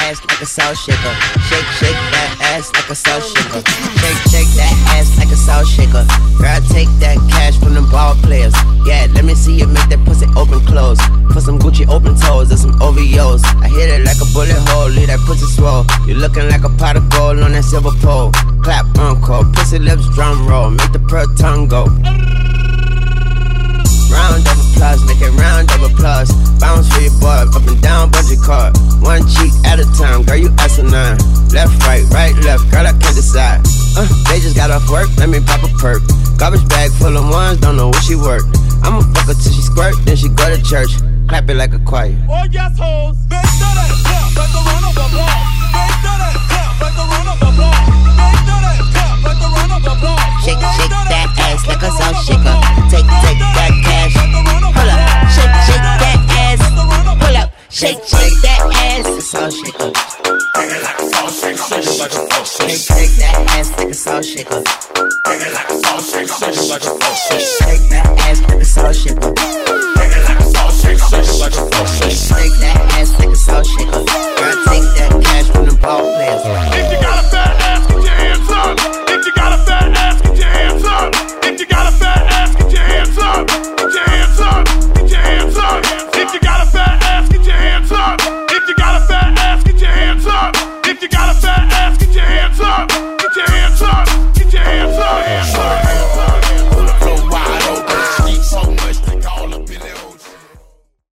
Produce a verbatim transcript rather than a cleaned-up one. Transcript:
ass like a salt shaker. Shake, shake that ass like a salt shaker. Shake, shake that ass like a salt shaker. Girl, take that cash from them ball players. Yeah, let me see you make that pussy open close. Put some Gucci open toes and some O V Os. I hit it like a bullet hole, leave that pussy swole. You looking like a pot of gold on that silver pole. Clap, encore, pussy lips, drum roll. Make the pearl tongue go. Round of applause, make it round of applause. Bounce for your boy, up and down, budget card. One cheek at a time, girl, you asinine. Left, right, right, left, girl, I can't decide. Uh, they just got off work, let me pop a perk. Garbage bag full of ones, don't know where she work. I'ma fuck her till she squirt, then she go to church. Clap it like a choir. Oh yes, hoes. Make that clap like the run of applause. Make that clap like the run of applause. Make that clap like the run of applause. Shake, shake that ass like a salt shaker. Take, take that cash. Pull up, shake, shake that ass. Pull up, shake, shake that ass. Like a salt shaker. Bring it like a salt shaker. Shake it like a salt shaker. Shake, shake that ass like a salt shaker. Bring it like a salt shaker. Shake it like a salt shaker. Shake that ass like a salt shaker.